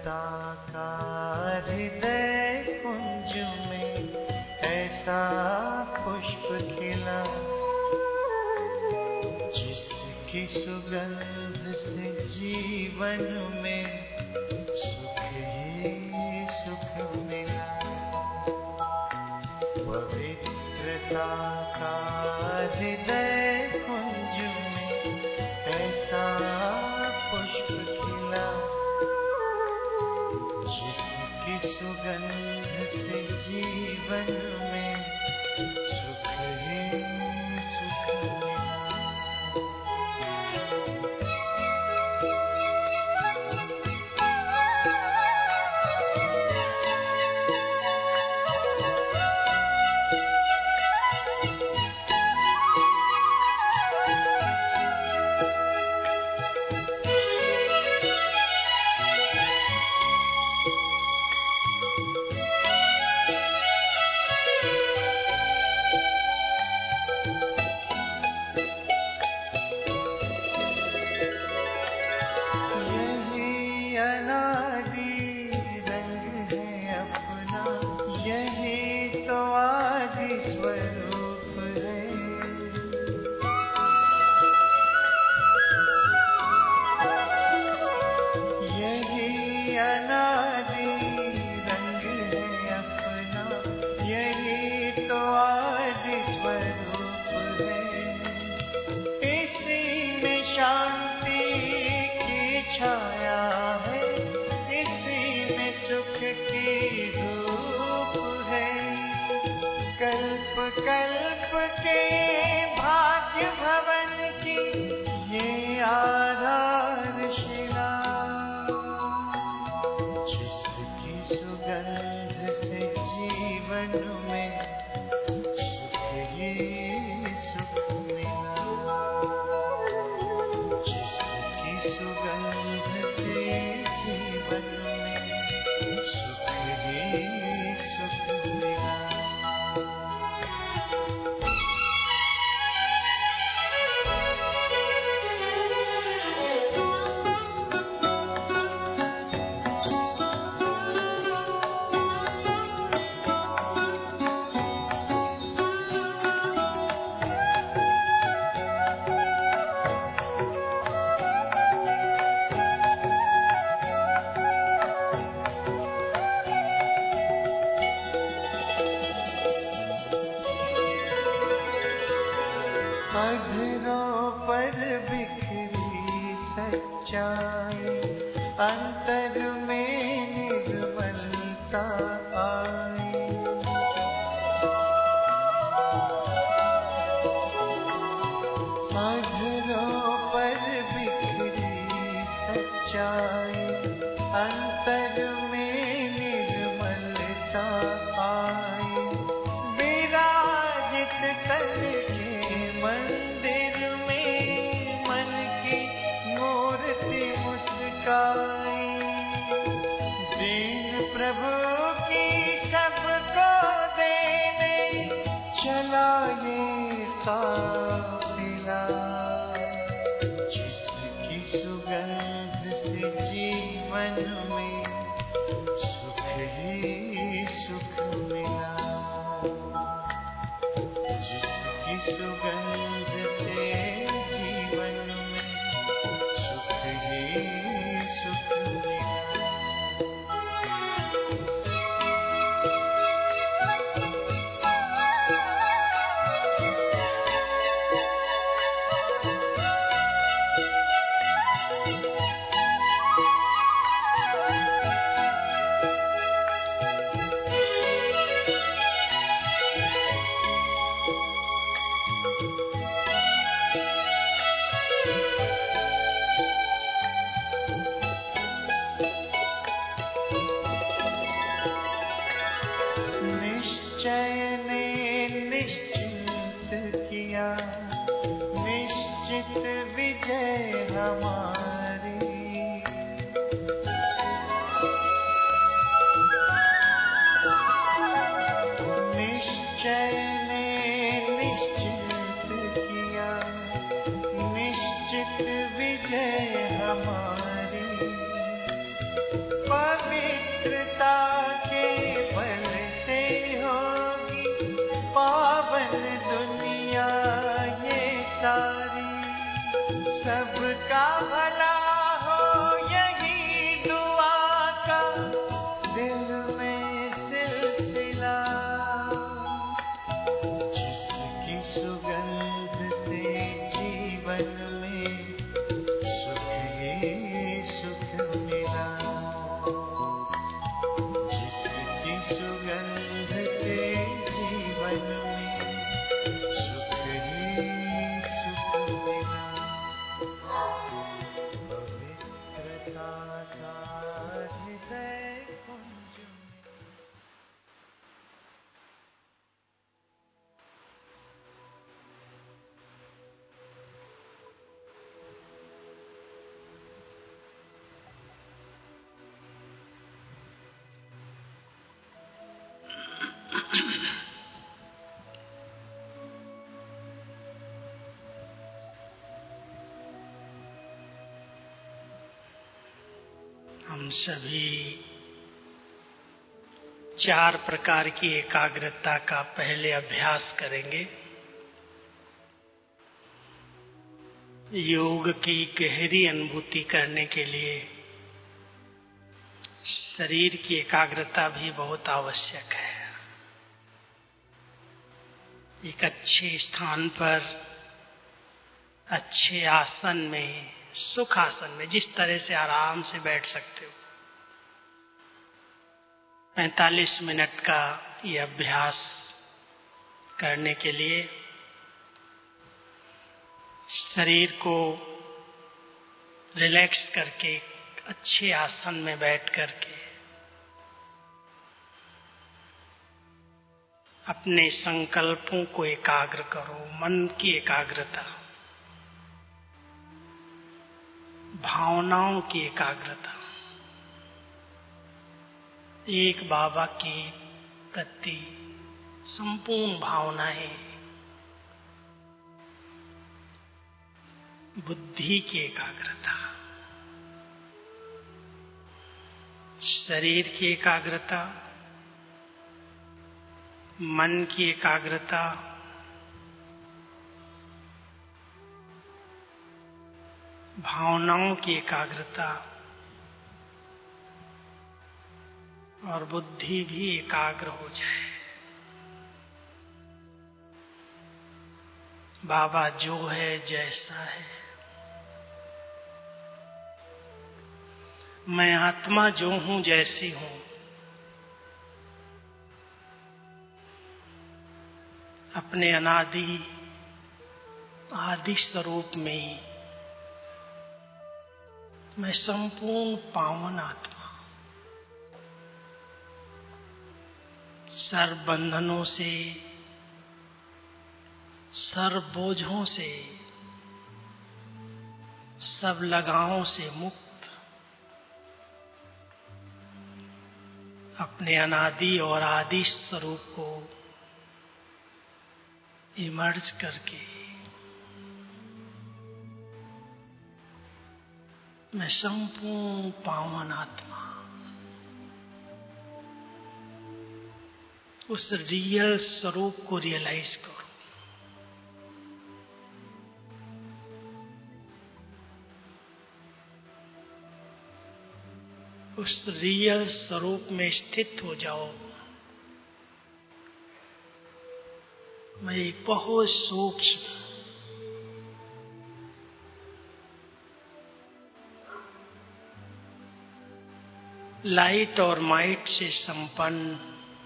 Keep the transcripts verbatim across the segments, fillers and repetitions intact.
पवित्रता का हृदय कुंज में ऐसा पुष्प खिला, जिसकी सुगंध से जीवन में सुख ही सुख मिला। पवित्रता का हृदय कुंज में ऐसा पुष्प खिला, जिसकी सुगंध से जीवन में सुख ही सुख मिला। कल्प के भाग्य भवन की ये आधारशिला, जिसकी सुगंध से जीवन में सुख ही सुख मिला, जिसकी सुगंध से जीवन में सुख ही सुख मिला। अधरों पर बिखरी सच्चाई, अंतर में निर्मलता आई। अधरों पर बिखरी सच्चाई, अंतर में निर्मलता आई। विराजित करके मंदिर में मन की मूर्ति मुस्काई, दीन प्रभु की सबको देने चला ये काफिला, जिसकी सुगंध से जीवन में सुख ही सुख मिला, जिसकी सुगंध से जीवन में सुख ही सुख मिला। निश्चय ने निश्चिंत किया, निश्चित विजय हमारी। निश्चय ने निश्चित किया, निश्चित विजय हमारी। का भला हो यही दुआ का दिल में सिलसिला, जिसकी सुगंध से जीवन में सुख ही सुख मिला, जिसकी सुगंध से जीवन में सुख ही सुख मिला। पवित्रता का हृदय कुंज में हम सभी चार प्रकार की एकाग्रता का पहले अभ्यास करेंगे। योग की गहरी अनुभूति करने के लिए शरीर की एकाग्रता भी बहुत आवश्यक है। एक अच्छे स्थान पर, अच्छे आसन में, सुख आसन में, जिस तरह से आराम से बैठ सकते हो, पैंतालीस मिनट का ये अभ्यास करने के लिए शरीर को रिलैक्स करके अच्छे आसन में बैठ करके अपने संकल्पों को एकाग्र करो। मन की एकाग्रता, भावनाओं की एकाग्रता, एक बाबा के प्रति संपूर्ण भावनाएं, बुद्धि की एकाग्रता, शरीर की एकाग्रता, मन की एकाग्रता, भावनाओं की एकाग्रता और बुद्धि भी एकाग्र हो जाए। बाबा जो है, जैसा है, मैं आत्मा जो हूं, जैसी हूं, अपने अनादि आदि स्वरूप में मैं संपूर्ण पावन आत्मा, सर्व बंधनों से, सर्व बोझों से, सब लगावों से मुक्त, अपने अनादि और आदि स्वरूप को इमर्ज करके मैं संपूर्ण पावन आत्मा, उस रियल स्वरूप को रियलाइज करो। उस रियल स्वरूप में स्थित हो जाओ। मैं एक बहुत सूक्ष्म लाइट और माइट से संपन्न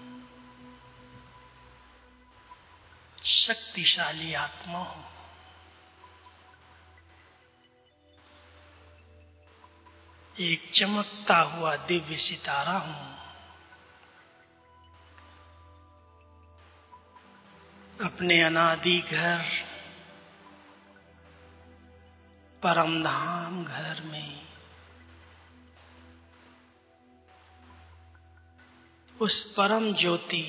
शक्तिशाली आत्मा हूं। एक चमकता हुआ दिव्य सितारा हूं। अपने अनादि घर, परम धाम घर में उस परम ज्योति,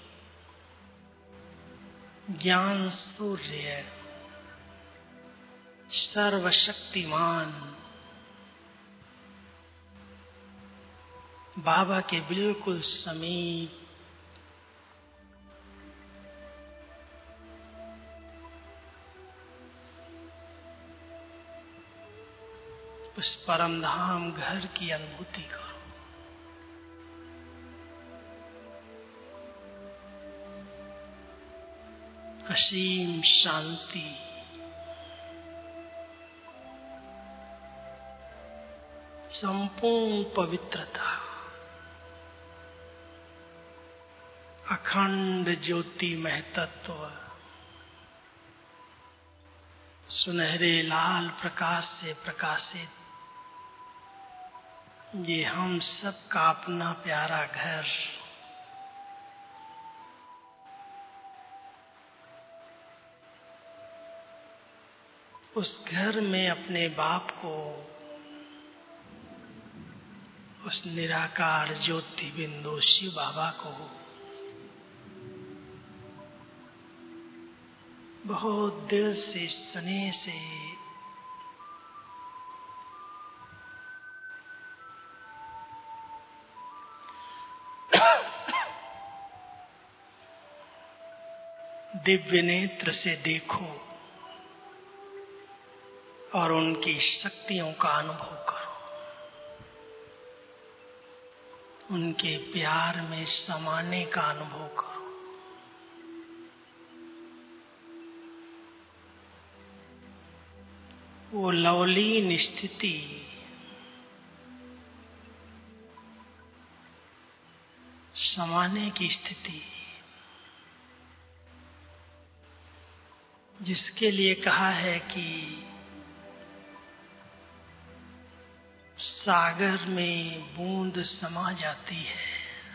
ज्ञान सूर्य, सर्वशक्तिमान बाबा के बिल्कुल समीप उस परम धाम घर की अनुभूति करो। असीम शांति, संपूर्ण पवित्रता, अखंड ज्योति महतत्व, सुनहरे लाल प्रकाश से प्रकाशित ये हम सब का अपना प्यारा घर, उस घर में अपने बाप को, उस निराकार ज्योति बिंदु शिव बाबा को बहुत दिल से स्नेह से दिव्य नेत्र से देखो और उनकी शक्तियों का अनुभव करो। उनके प्यार में समाने का अनुभव करो। वो लवलीन स्थिति, समाने की स्थिति, जिसके लिए कहा है कि सागर में बूंद समा जाती है,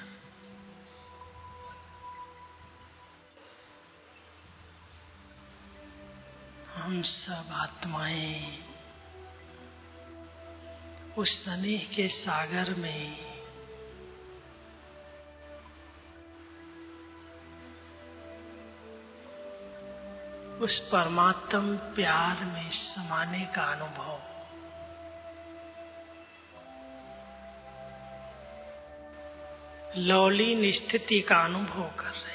हम सब आत्माएं उस स्नेह के सागर में उस परमात्म प्यार में समाने का अनुभव, लौलीन स्थिति का अनुभव कर रहे हैं।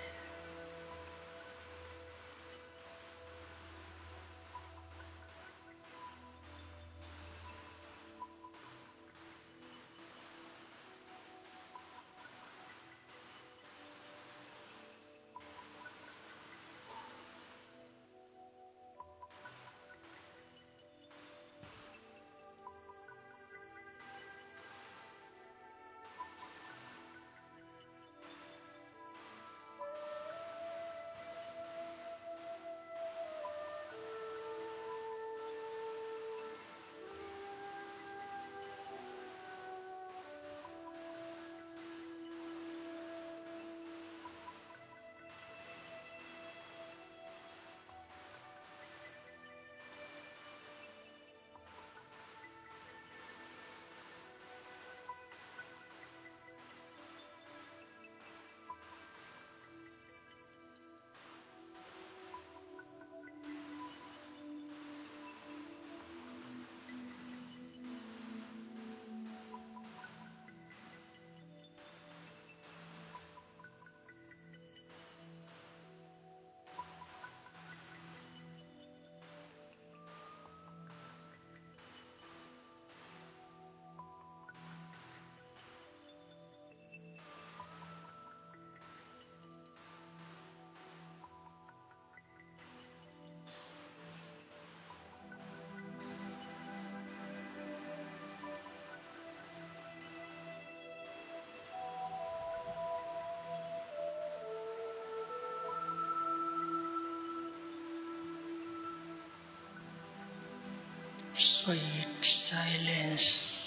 Sweet silence,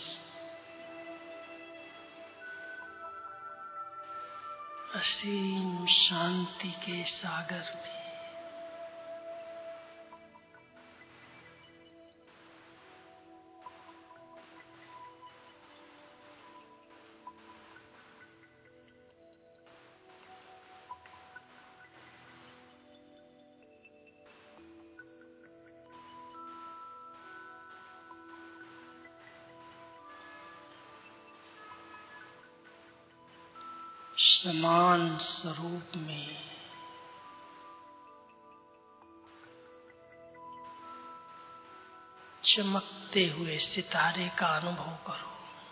असीम शांति के सागर में समान स्वरूप में चमकते हुए सितारे का अनुभव करो।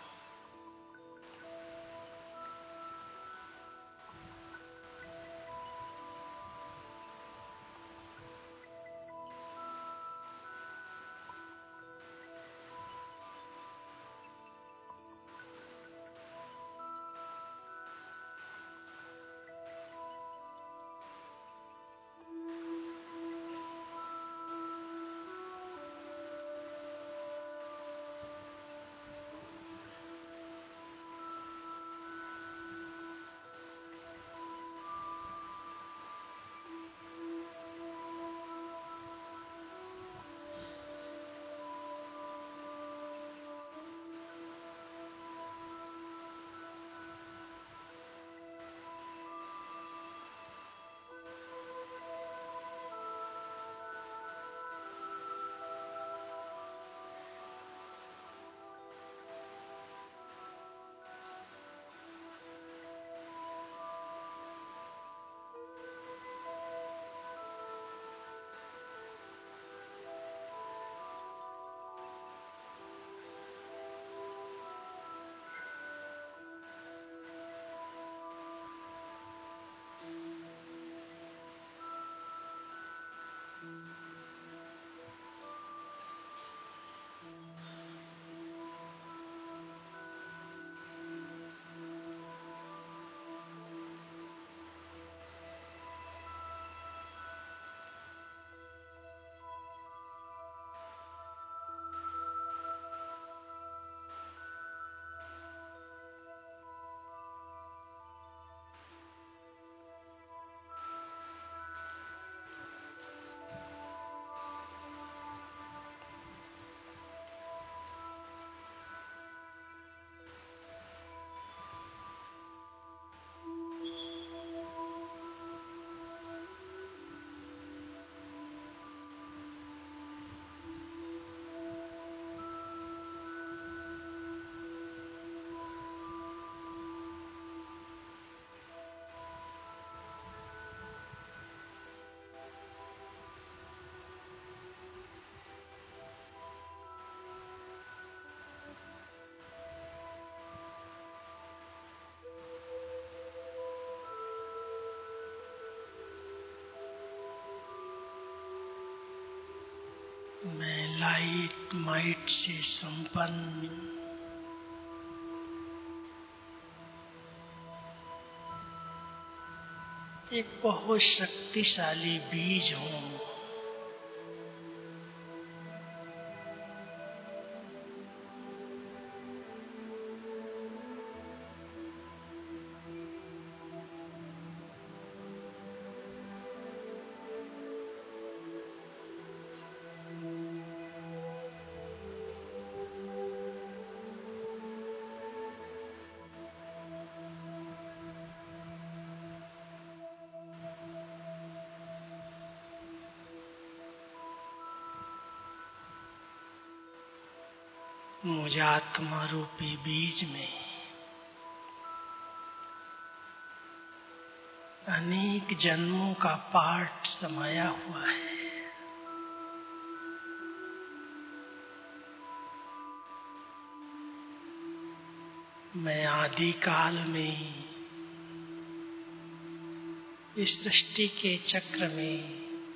मैं लाइट माइट से संपन्न एक बहुत शक्तिशाली बीज हूँ। मुझ आत्मा रूपी बीज में अनेक जन्मों का पाठ समाया हुआ है। मैं आदि काल में इस सृष्टि के चक्र में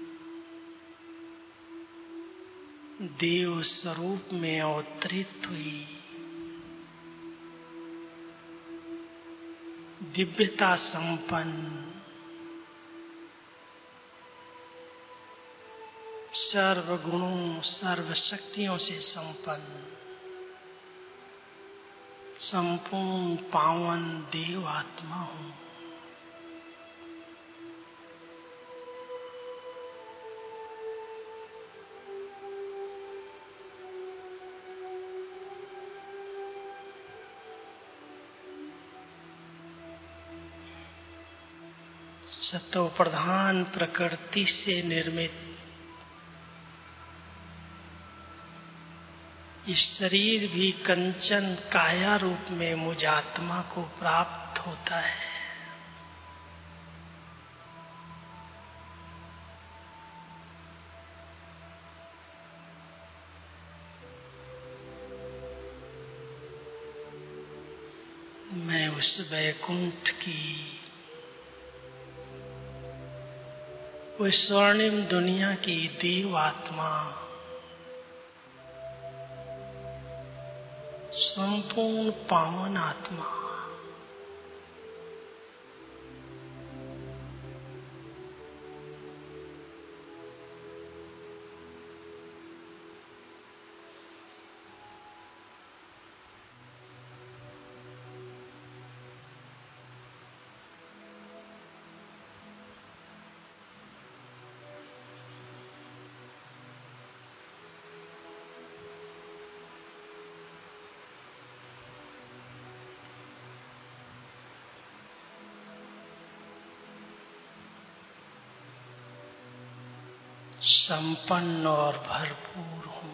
देव स्वरूप में अवतरित हुई दिव्यता संपन्न सर्व गुणों सर्व शक्तियों से संपन्न संपूर्ण पावन देव आत्मा हूँ। सतो प्रधान प्रकृति से निर्मित इस शरीर भी कंचन काया रूप में मुझ आत्मा को प्राप्त होता है। मैं उस वैकुंठ की, उस स्वर्णिम दुनिया की देव आत्मा, संपूर्ण पावन आत्मा, संपन्न और भरपूर हूँ।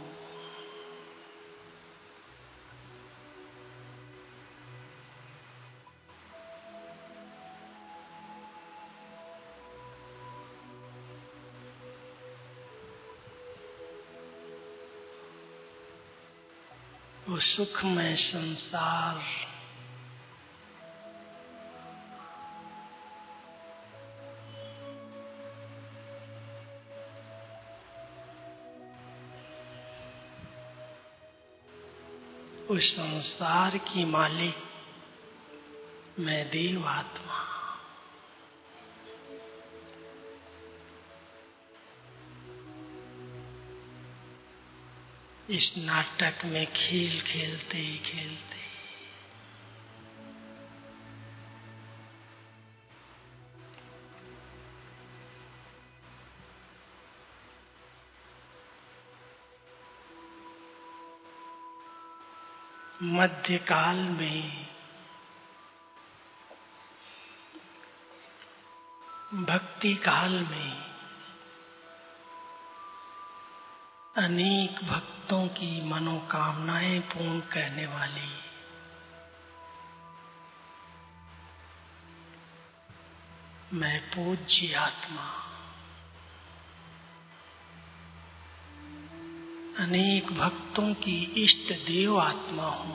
वो सुखमय संसार उस संसार की मालिक मैं देव आत्मा, इस नाटक में खेल खेलते खेलते मध्यकाल में भक्ति काल में अनेक भक्तों की मनोकामनाएं पूर्ण करने वाली मैं पूज्य आत्मा, अनेक भक्तों की इष्ट देव आत्मा हूँ।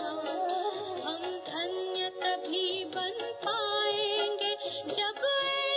हम धन्य तभी बन पाएंगे जब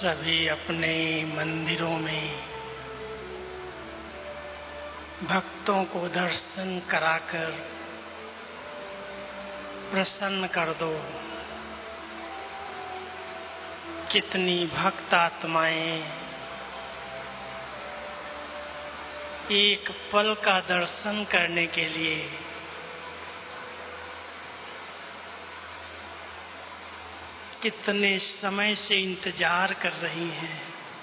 सभी अपने मंदिरों में भक्तों को दर्शन कराकर प्रसन्न कर दो। कितनी भक्त आत्माएं एक पल का दर्शन करने के लिए कितने समय से इंतजार कर रही हैं।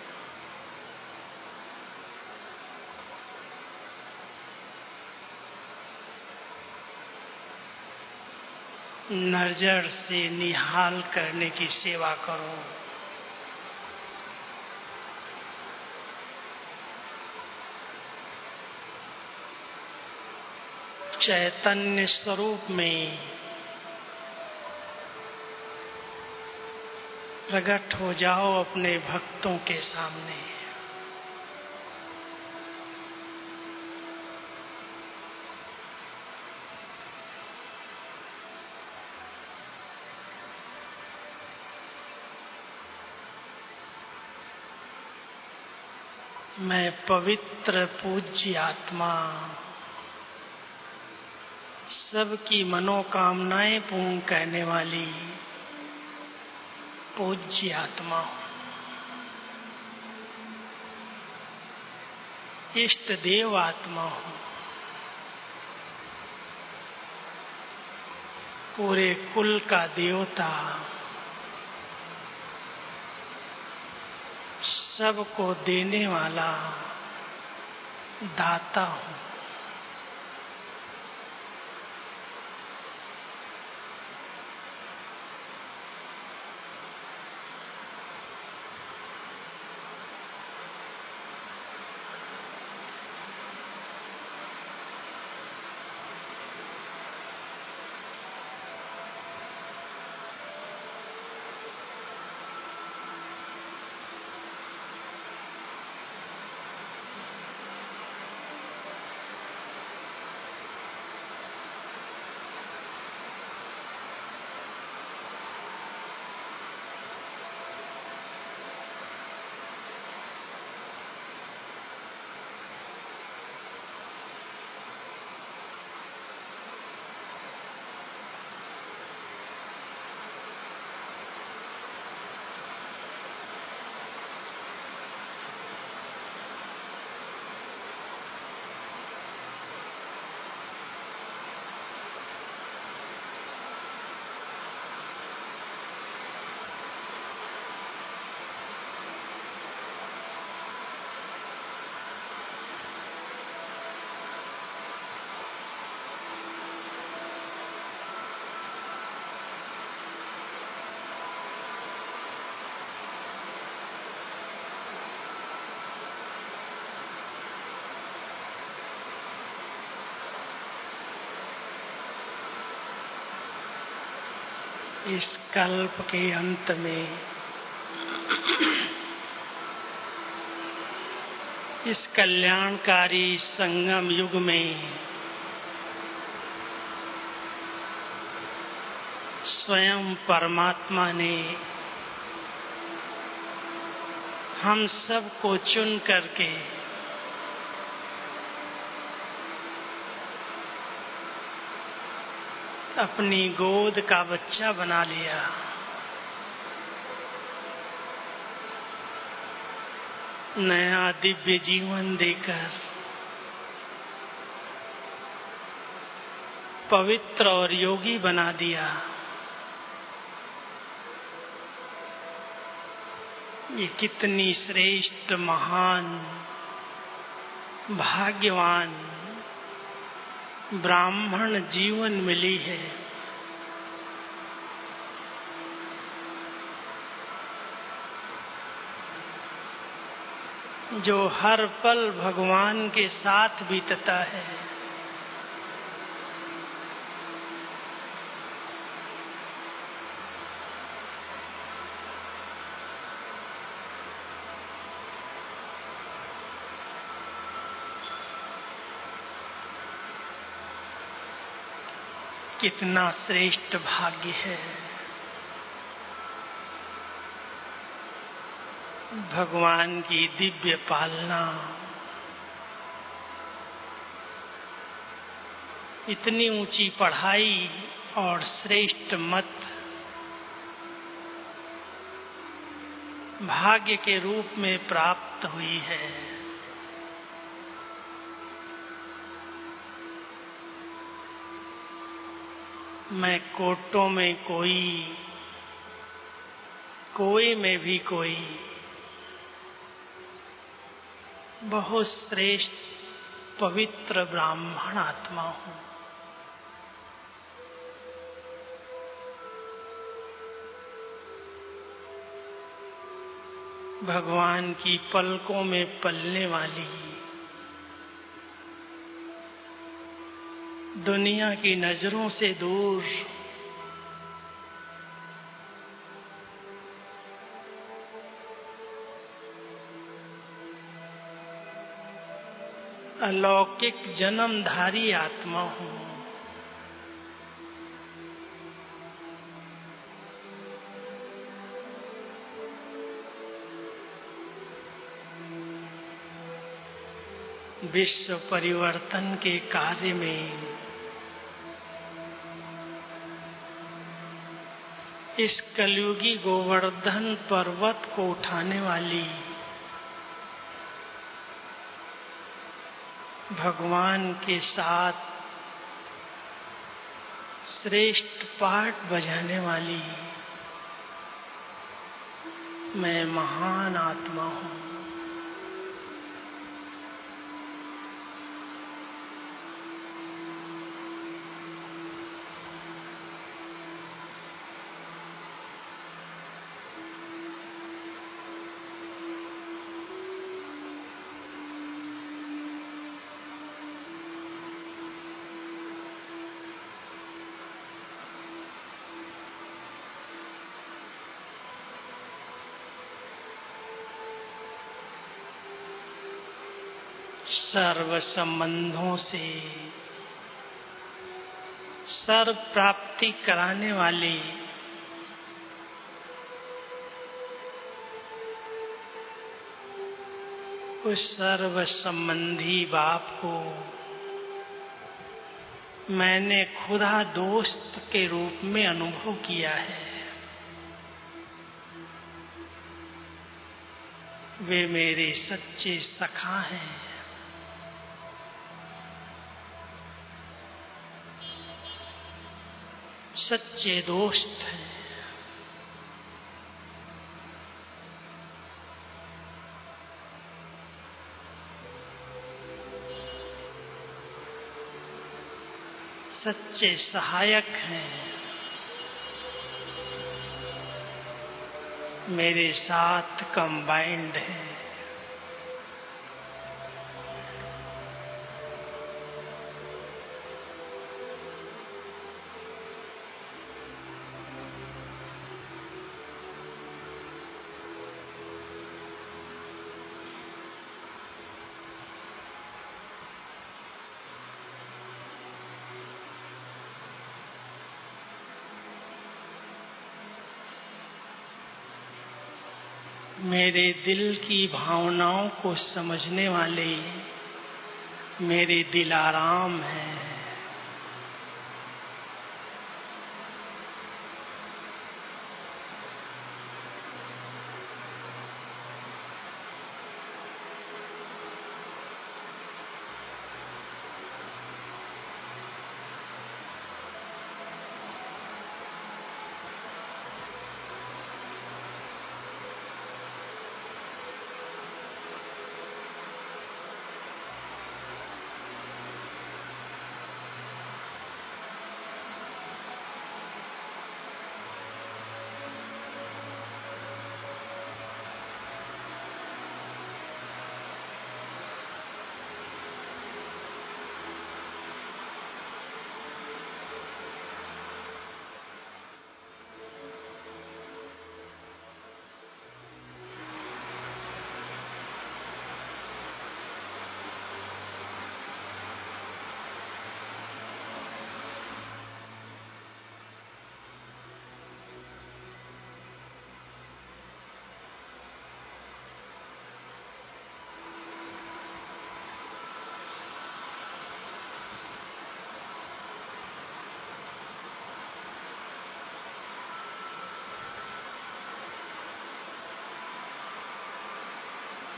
नजर से निहाल करने की सेवा करो। चैतन्य स्वरूप में प्रकट हो जाओ अपने भक्तों के सामने। मैं पवित्र पूज्य आत्मा सबकी मनोकामनाएं पूर्ण करने वाली पूज्य आत्मा हूँ। इष्ट देव आत्मा हूँ। पूरे कुल का देवता, सबको देने वाला दाता हूँ। इस कल्प के अंत में इस कल्याणकारी संगम युग में स्वयं परमात्मा ने हम सबको चुन करके अपनी गोद का बच्चा बना लिया। नया दिव्य जीवन देकर पवित्र और योगी बना दिया। ये कितनी श्रेष्ठ, महान, भाग्यवान ब्राह्मण जीवन मिली है। जो हर पल भगवान के साथ बीतता है। कितना श्रेष्ठ भाग्य है। भगवान की दिव्य पालना, इतनी ऊंची पढ़ाई और श्रेष्ठ मत भाग्य के रूप में प्राप्त हुई है। मैं कोटों में कोई, कोई में भी कोई, बहुत श्रेष्ठ पवित्र ब्राह्मण आत्मा हूँ। भगवान की पलकों में पलने वाली, दुनिया की नजरों से दूर, अलौकिक जन्मधारी आत्मा हूँ। विश्व परिवर्तन के कार्य में इस कलयुगी गोवर्धन पर्वत को उठाने वाली भगवान के साथ श्रेष्ठ पाठ बजाने वाली मैं महान आत्मा हूँ। सर्व संबंधों से सर्व प्राप्ति कराने वाले उस सर्व संबंधी बाप को मैंने खुदा दोस्त के रूप में अनुभव किया है। वे मेरे सच्चे सखा हैं। सच्चे दोस्त हैं। सच्चे सहायक हैं। मेरे साथ कंबाइंड हैं। मेरे दिल की भावनाओं को समझने वाले मेरे दिलाराम हैं।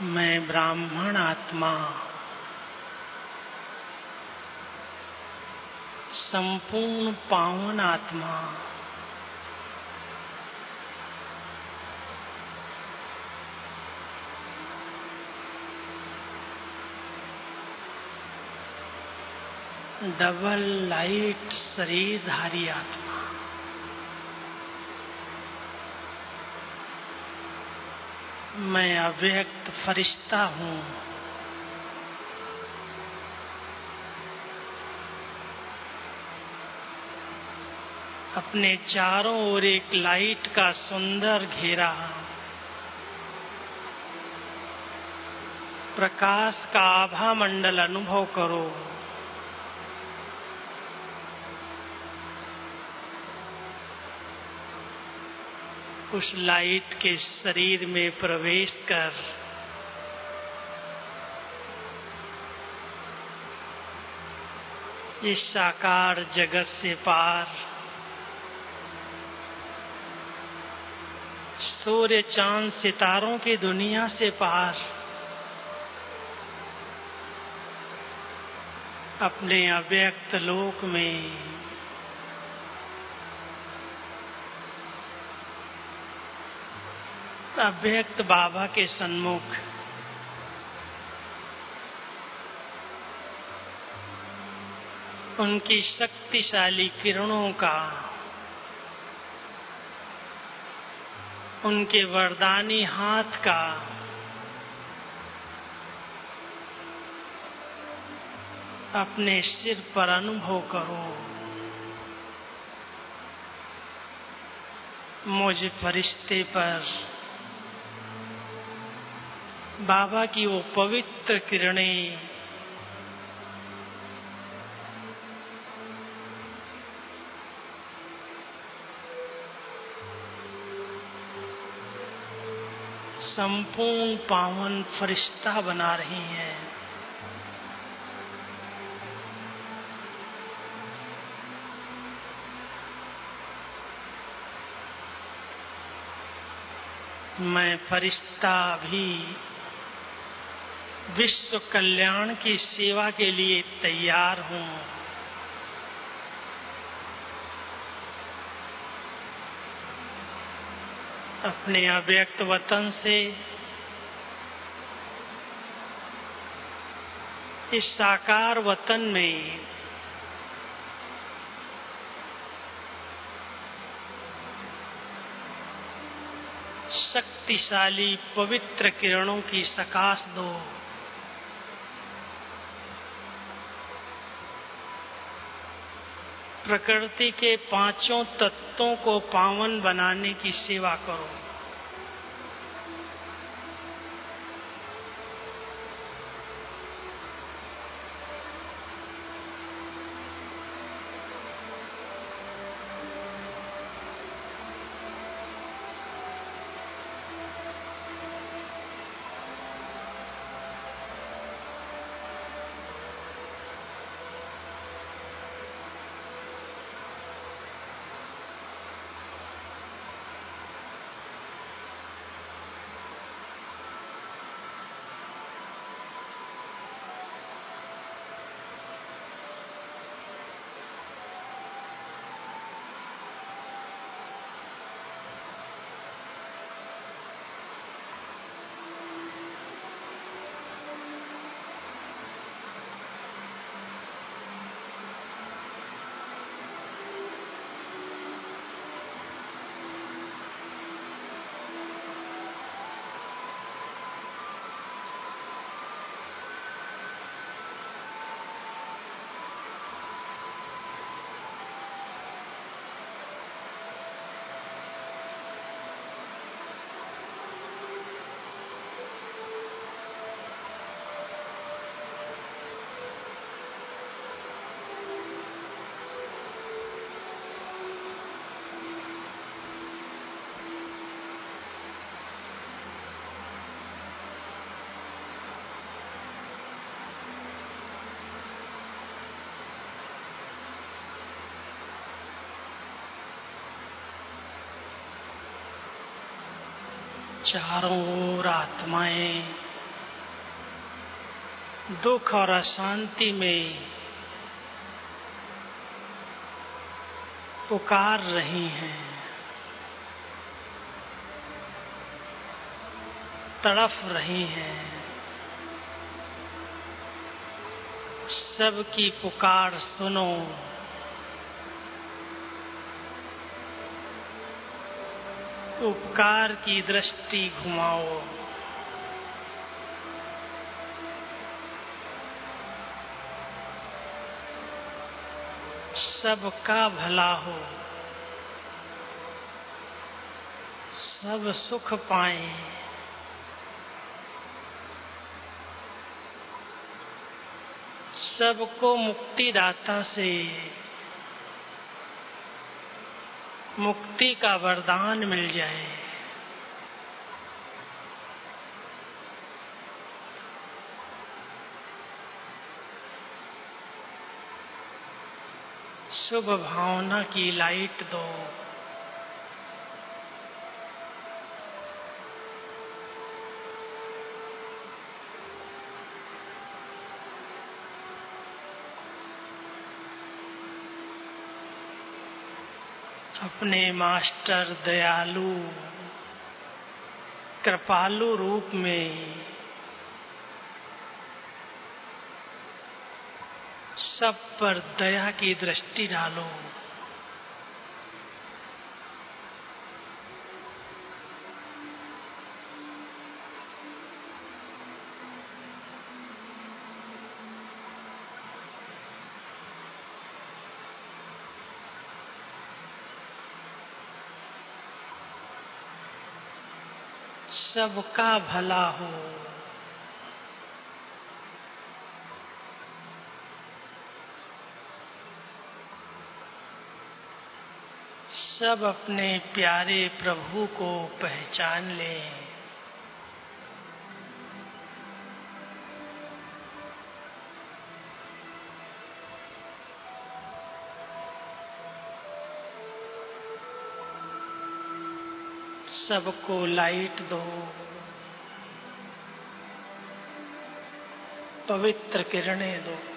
मैं ब्राह्मण आत्मा संपूर्ण पावन आत्मा डबल लाइट शरीरधारी आत्मा मैं अव्यक्त फरिश्ता हूँ। अपने चारों ओर एक लाइट का सुंदर घेरा, प्रकाश का आभा मंडल अनुभव करो। उस लाइट के शरीर में प्रवेश कर इस साकार जगत से पार, सूर्य चांद सितारों की दुनिया से पार, अपने अव्यक्त लोक में अव्यक्त बाबा के सन्मुख उनकी शक्तिशाली किरणों का, उनके वरदानी हाथ का अपने सिर पर अनुभव करो। मुझ फरिश्ते पर बाबा की वो पवित्र किरणें संपूर्ण पावन फरिश्ता बना रही हैं। मैं फरिश्ता भी विश्व कल्याण की सेवा के लिए तैयार हूँ। अपने अव्यक्त वतन से इस साकार वतन में शक्तिशाली पवित्र किरणों की सकाश दो। प्रकृति के पांचों तत्वों को पावन बनाने की सेवा करो। चारों ओर आत्माएं दुख और अशांति में पुकार रही हैं, तड़फ रही हैं। सबकी पुकार सुनो, उपकार की दृष्टि घुमाओ। सबका भला हो, सब सुख पाएं। सबको मुक्तिदाता से मुक्ति का वरदान मिल जाए। शुभ भावना की लाइट दो। अपने मास्टर दयालु कृपालु रूप में सब पर दया की दृष्टि डालो। सबका भला हो। सब अपने प्यारे प्रभु को पहचान लें। सबको लाइट दो, पवित्र किरणें दो।